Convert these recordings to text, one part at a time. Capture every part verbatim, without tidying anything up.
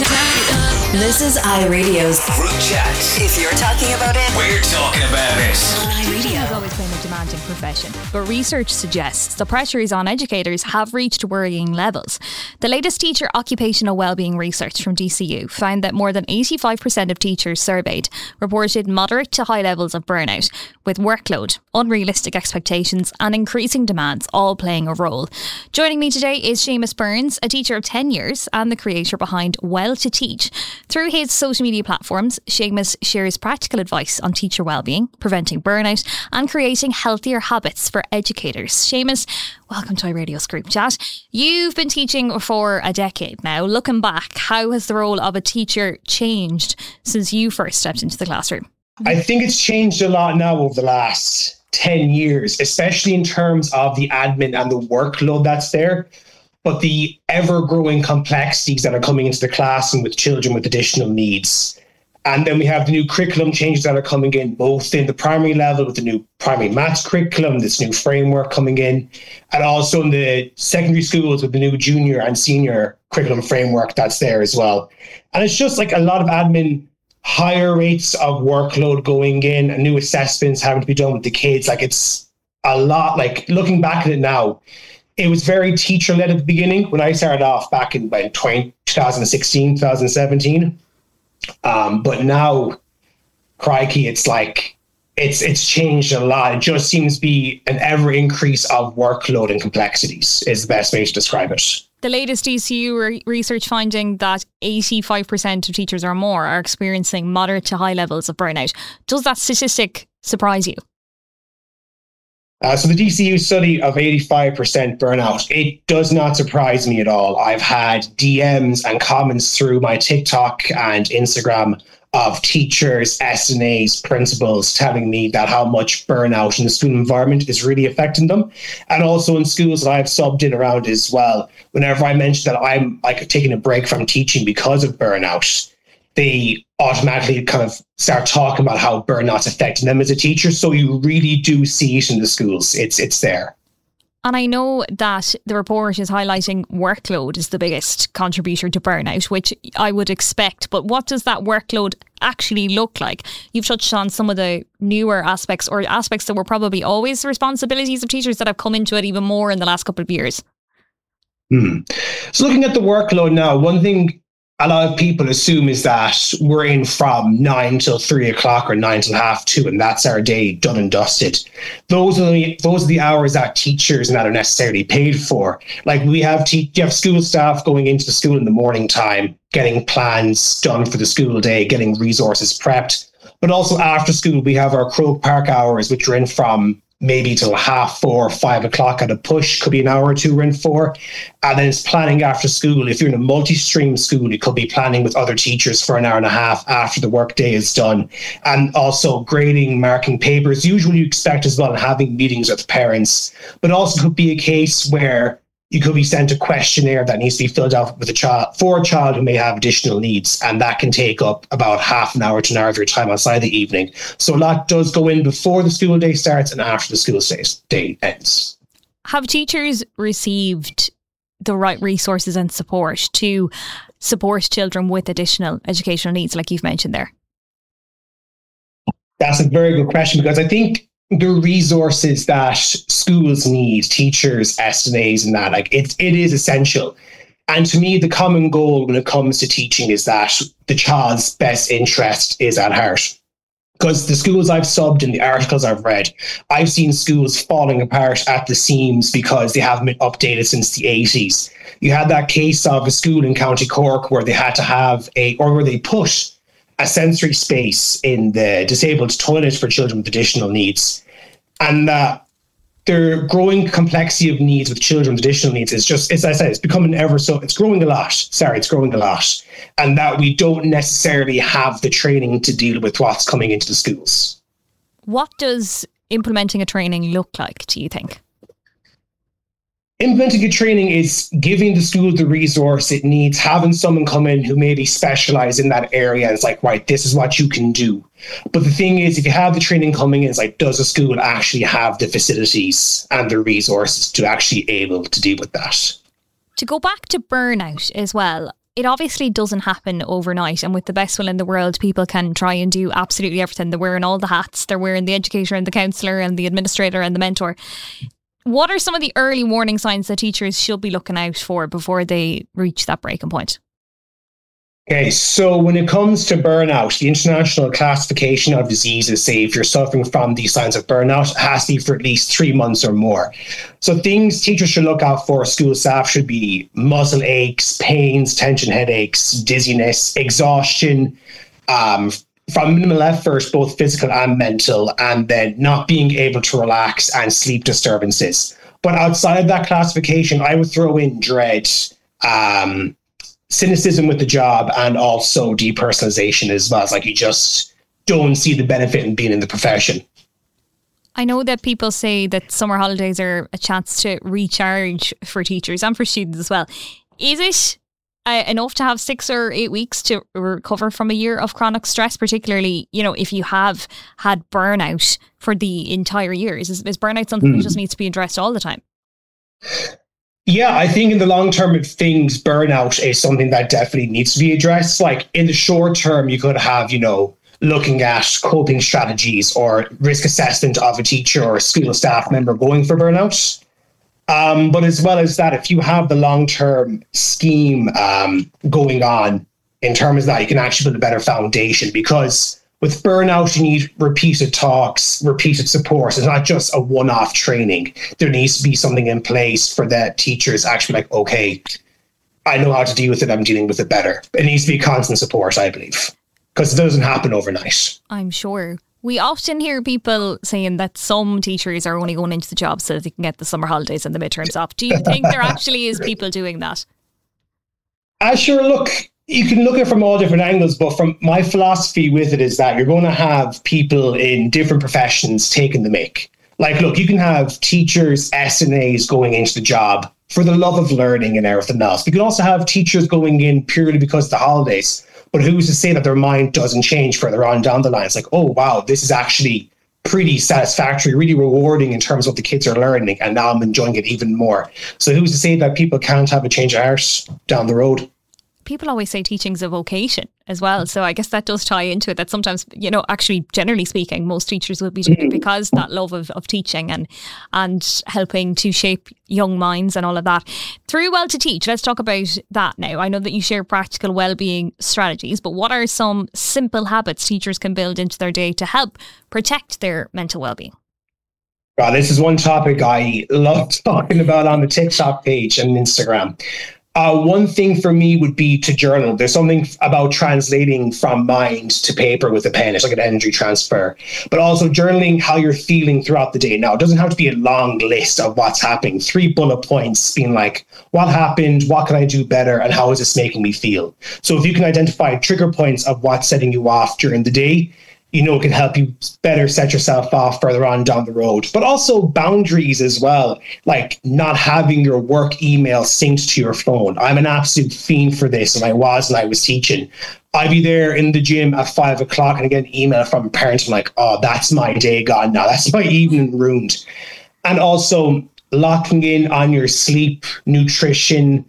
This is iRadio's Group Chat. If you're talking about it, we're talking about it. On iRadio. Teaching has always been a demanding profession, but research suggests the pressures on educators have reached worrying levels. The latest teacher occupational wellbeing research from D C U found that more than eighty-five percent of teachers surveyed reported moderate to high levels of burnout, with workload, unrealistic expectations and increasing demands all playing a role. Joining me today is Seamus Burns, a teacher of ten years and the creator behind Well to Teach. Through his social media platforms, Seamus shares practical advice on teacher wellbeing, preventing burnout and creating healthier habits for educators. Seamus, welcome to iRadio's Group Chat. You've been teaching for a decade now. Looking back, how has the role of a teacher changed since you first stepped into the classroom? I think it's changed a lot now over the last ten years, especially in terms of the admin and the workload that's there. But the ever-growing complexities that are coming into the classroom with children with additional needs. And then we have the new curriculum changes that are coming in, both in the primary level with the new primary maths curriculum, this new framework coming in, and also in the secondary schools with the new junior and senior curriculum framework that's there as well. And it's just like a lot of admin, higher rates of workload going in, and new assessments having to be done with the kids. Like it's a lot, like looking back at it now, it was very teacher-led at the beginning when I started off back in like, twenty sixteen, twenty seventeen. Um, but now, crikey, it's like, it's it's changed a lot. It just seems to be an ever increase of workload and complexities is the best way to describe it. The latest D C U re- research finding that eighty-five percent of teachers or more are experiencing moderate to high levels of burnout. Does that statistic surprise you? Uh, so the D C U study of eighty-five percent burnout, it does not surprise me at all. I've had D Ms and comments through my TikTok and Instagram of teachers, S N As, principals telling me that how much burnout in the school environment is really affecting them. And also in schools that I've subbed in around as well, whenever I mention that I'm like taking a break from teaching because of burnout, they automatically kind of start talking about how burnout's affecting them as a teacher. So you really do see it in the schools. It's it's there. And I know that the report is highlighting workload is the biggest contributor to burnout, which I would expect. But what does that workload actually look like? You've touched on some of the newer aspects or aspects that were probably always responsibilities of teachers that have come into it even more in the last couple of years. Hmm. So looking at the workload now, one thing a lot of people assume is that we're in from nine till three o'clock or nine till half two, and that's our day done and dusted. Those are the, those are the hours that teachers and that are necessarily paid for. Like we have, te- you have school staff going into the school in the morning time, getting plans done for the school day, getting resources prepped. But also after school, we have our Croke Park hours, which are in from maybe till half four, five o'clock at a push, could be an hour or two we're in for. And then it's planning after school. If you're in a multi-stream school, you could be planning with other teachers for an hour and a half after the workday is done. And also grading, marking papers, usually you expect as well, and having meetings with parents. But also could be a case where you could be sent a questionnaire that needs to be filled out with a child for a child who may have additional needs. And that can take up about half an hour to an hour of your time outside the evening. So a lot does go in before the school day starts and after the school day ends. Have teachers received the right resources and support to support children with additional educational needs, like you've mentioned there? That's a very good question, because I think the resources that schools need, teachers, S N As and that, like it, it is essential. And to me, the common goal when it comes to teaching is that the child's best interest is at heart. Because the schools I've subbed in, the articles I've read, I've seen schools falling apart at the seams because they haven't been updated since the eighties. You had that case of a school in County Cork where they had to have a, or where they put a sensory space in the disabled toilet for children with additional needs. And uh, their growing complexity of needs with children with additional needs is just, as I said, it's becoming ever so, it's growing a lot. Sorry, it's growing a lot. And that we don't necessarily have the training to deal with what's coming into the schools. What does implementing a training look like, do you think? Implementing a training is giving the school the resource it needs, having someone come in who maybe specialize in that area. And it's like, right, this is what you can do. But the thing is, if you have the training coming in, it's like, does the school actually have the facilities and the resources to actually able to deal with that? To go back to burnout as well, it obviously doesn't happen overnight, and with the best will in the world, people can try and do absolutely everything. They're wearing all the hats. They're wearing the educator and the counsellor and the administrator and the mentor. What are some of the early warning signs that teachers should be looking out for before they reach that breaking point? Okay, so when it comes to burnout, the International Classification of Diseases say if you're suffering from these signs of burnout, it has to be for at least three months or more. So things teachers should look out for, school staff, should be muscle aches, pains, tension headaches, dizziness, exhaustion, um, from minimal effort, both physical and mental, and then not being able to relax and sleep disturbances. But outside of that classification, I would throw in dread, um, cynicism with the job, and also depersonalization as well. It's like you just don't see the benefit in being in the profession. I know that people say that summer holidays are a chance to recharge for teachers and for students as well. Is it uh, enough to have six or eight weeks to recover from a year of chronic stress, particularly, you know, if you have had burnout for the entire year? Is, is burnout something mm. that just needs to be addressed all the time? Yeah, I think in the long term of things, burnout is something that definitely needs to be addressed. Like in the short term, you could have, you know, looking at coping strategies or risk assessment of a teacher or a school staff member going for burnout. Um, but as well as that, if you have the long-term scheme um, going on in terms of that, you can actually build a better foundation, because with burnout, you need repeated talks, repeated support. It's not just a one-off training. There needs to be something in place for the teachers actually like, okay, I know how to deal with it. I'm dealing with it better. It needs to be constant support, I believe, because it doesn't happen overnight. I'm sure. We often hear people saying that some teachers are only going into the job so that they can get the summer holidays and the midterms off. Do you think there actually is people doing that? I sure look. You can look at it from all different angles, but from my philosophy with it is that you're going to have people in different professions taking the mick. Like, look, you can have teachers, S N As going into the job for the love of learning and everything else. You can also have teachers going in purely because of the holidays. But who's to say that their mind doesn't change further on down the line? It's like, oh, wow, this is actually pretty satisfactory, really rewarding in terms of what the kids are learning. And now I'm enjoying it even more. So who's to say that people can't have a change of heart down the road? People always say teaching's a vocation as well. So I guess that does tie into it, that sometimes, you know, actually, generally speaking, most teachers will be doing it because that love of, of teaching and and helping to shape young minds and all of that. Through Well to Teach, let's talk about that now. I know that you share practical wellbeing strategies, but what are some simple habits teachers can build into their day to help protect their mental wellbeing? Well, this is one topic I love talking about on the TikTok page and Instagram. Uh, one thing for me would be to journal. There's something about translating from mind to paper with a pen. It's like an energy transfer. But also journaling how you're feeling throughout the day. Now, it doesn't have to be a long list of what's happening. Three bullet points being like, what happened? What can I do better? And how is this making me feel? So if you can identify trigger points of what's setting you off during the day, you know, it can help you better set yourself off further on down the road. But also boundaries as well, like not having your work email synced to your phone. I'm an absolute fiend for this, and I was when I was teaching. I'd be there in the gym at five o'clock and I get an email from a parent. I'm like, oh, that's my day gone now. That's my evening ruined. And also locking in on your sleep, nutrition,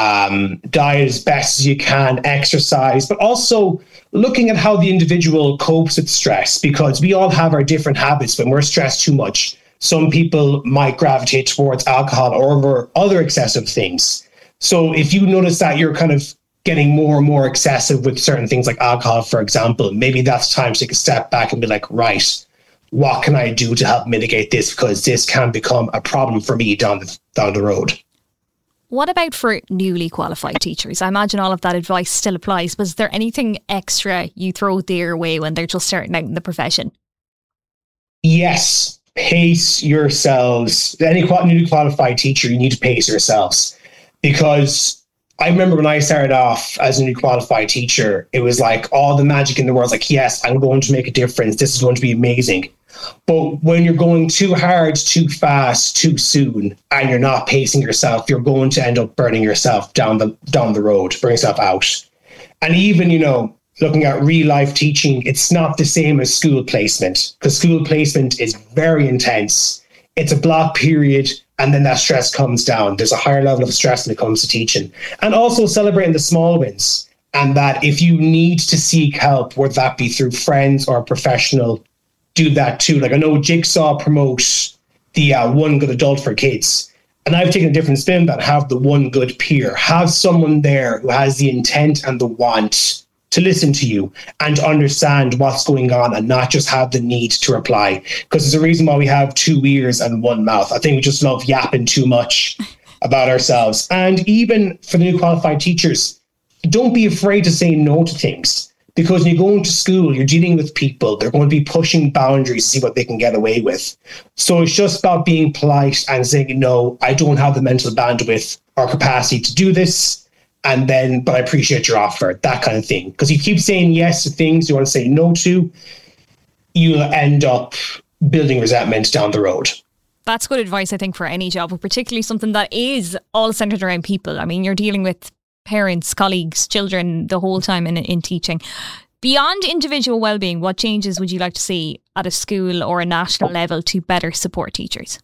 um, diet as best as you can, exercise, but also looking at how the individual copes with stress, because we all have our different habits when we're stressed too much. Some people might gravitate towards alcohol or over other excessive things. So if you notice that you're kind of getting more and more excessive with certain things like alcohol, for example, maybe that's time to take a step back and be like, right, what can I do to help mitigate this? Because this can become a problem for me down the, down the road. What about for newly qualified teachers? I imagine all of that advice still applies, but is there anything extra you throw their way when they're just starting out in the profession? Yes, pace yourselves. Any newly qualified teacher, you need to pace yourselves. Because I remember when I started off as a newly qualified teacher, it was like all the magic in the world. Like, yes, I'm going to make a difference. This is going to be amazing. But when you're going too hard, too fast, too soon, and you're not pacing yourself, you're going to end up burning yourself down the down the road, burning yourself out. And even, you know, looking at real life teaching, it's not the same as school placement, because school placement is very intense. it's a block period, and then that stress comes down. There's a higher level of stress when it comes to teaching. And also celebrating the small wins, and that if you need to seek help, whether that be through friends or a professional, do that too. Like I know Jigsaw promotes the uh, one good adult for kids. And I've taken a different spin that have the one good peer. Have someone there who has the intent and the want to listen to you and to understand what's going on and not just have the need to reply. Because there's a reason why we have two ears and one mouth. I think we just love yapping too much about ourselves. And even for the new qualified teachers, don't be afraid to say no to things. Because when you go into school, you're dealing with people. They're going to be pushing boundaries to see what they can get away with. So it's just about being polite and saying, no, I don't have the mental bandwidth or capacity to do this. And then, but I appreciate your offer, that kind of thing. Because you keep saying yes to things you want to say no to, you'll end up building resentment down the road. That's good advice, I think, for any job, but particularly something that is all centred around people. I mean, you're dealing with parents, colleagues, children the whole time in, in teaching. Beyond individual well-being, what changes would you like to see at a school or a national level to better support teachers?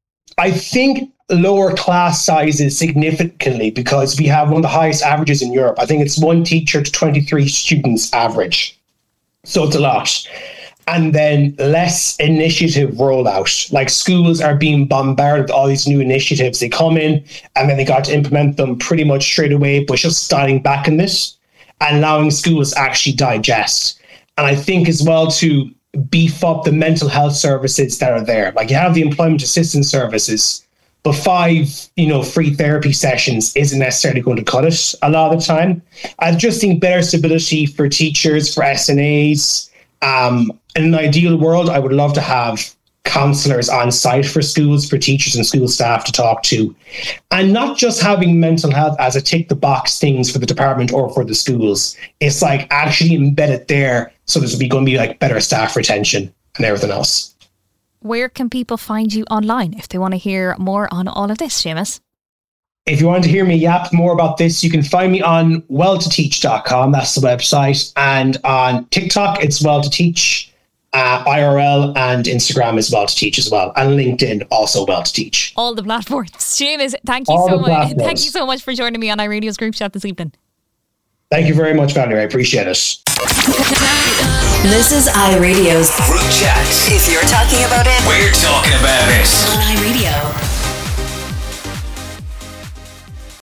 I think lower class sizes significantly, because we have one of the highest averages in Europe. I think it's one teacher to twenty-three students average. So it's a lot. And then less initiative rollout. Like schools are being bombarded with all these new initiatives. They come in and then they got to implement them pretty much straight away, but just starting back in this and allowing schools to actually digest. And I think as well to beef up the mental health services that are there. Like you have the employment assistance services, but five, you know, free therapy sessions isn't necessarily going to cut it a lot of the time. I just think better stability for teachers, for S N As. Um, in an ideal world, I would love to have counsellors on site for schools, for teachers and school staff to talk to. And not just having mental health as a tick the box things for the department or for the schools. It's like actually embed it there so there's going to be like better staff retention and everything else. Where can people find you online if they want to hear more on all of this, Seamus? If you want to hear me yap more about this, you can find me on well to teach dot com. That's the website. And on TikTok, it's Well to Teach. Uh, I R L and Instagram is Well to Teach as well. And LinkedIn, also Well to Teach. All the platforms. Seamus, thank you All so the much. platforms. Thank you so much for joining me on iRadio's group chat this evening. Thank you very much, Valerie. I appreciate it. This is iRadio's Group Chat. If you're talking about it, we're talking about it on iRadio.